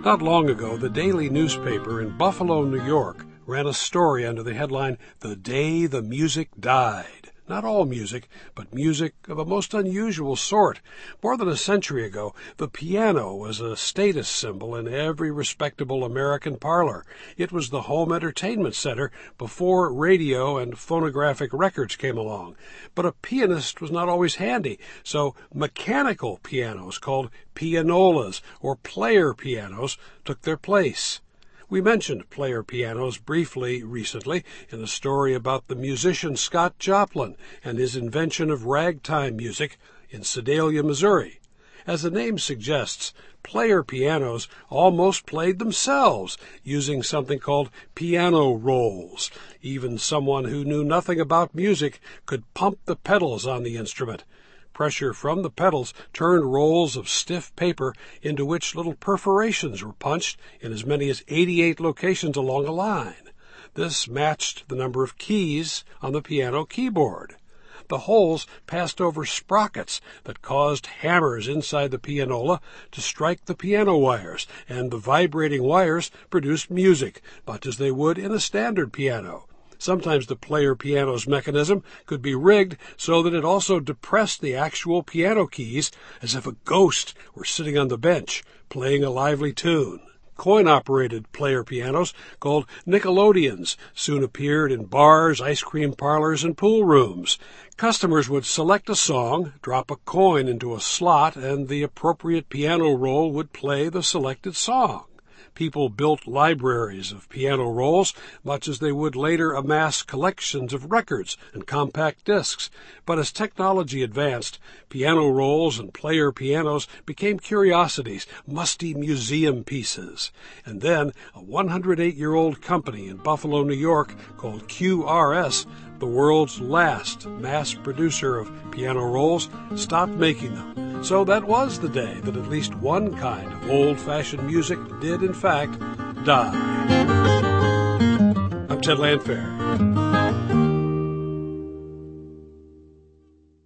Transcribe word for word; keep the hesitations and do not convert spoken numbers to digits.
Not long ago, the daily newspaper in Buffalo, New York, ran a story under the headline, "The Day the Music Died." Not all music, but music of a most unusual sort. More than a century ago, the piano was a status symbol in every respectable American parlor. It was the home entertainment center before radio and phonographic records came along. But a pianist was not always handy, so mechanical pianos called pianolas or player pianos took their place. We mentioned player pianos briefly recently in a story about the musician Scott Joplin and his invention of ragtime music in Sedalia, Missouri. As the name suggests, player pianos almost played themselves using something called piano rolls. Even someone who knew nothing about music could pump the pedals on the instrument. Pressure from the pedals turned rolls of stiff paper into which little perforations were punched in as many as eighty-eight locations along a line. This matched the number of keys on the piano keyboard. The holes passed over sprockets that caused hammers inside the pianola to strike the piano wires, and the vibrating wires produced music, much as they would in a standard piano. Sometimes the player piano's mechanism could be rigged so that it also depressed the actual piano keys as if a ghost were sitting on the bench playing a lively tune. Coin-operated player pianos called Nickelodeons soon appeared in bars, ice cream parlors, and pool rooms. Customers would select a song, drop a coin into a slot, and the appropriate piano roll would play the selected song. People built libraries of piano rolls, much as they would later amass collections of records and compact discs. But as technology advanced, piano rolls and player pianos became curiosities, musty museum pieces. And then a one hundred eight year old company in Buffalo, New York, called Q R S, the world's last mass producer of piano rolls, stopped making them. So that was the day that at least one kind of old-fashioned music did, in fact, die. I'm Ted Landfair.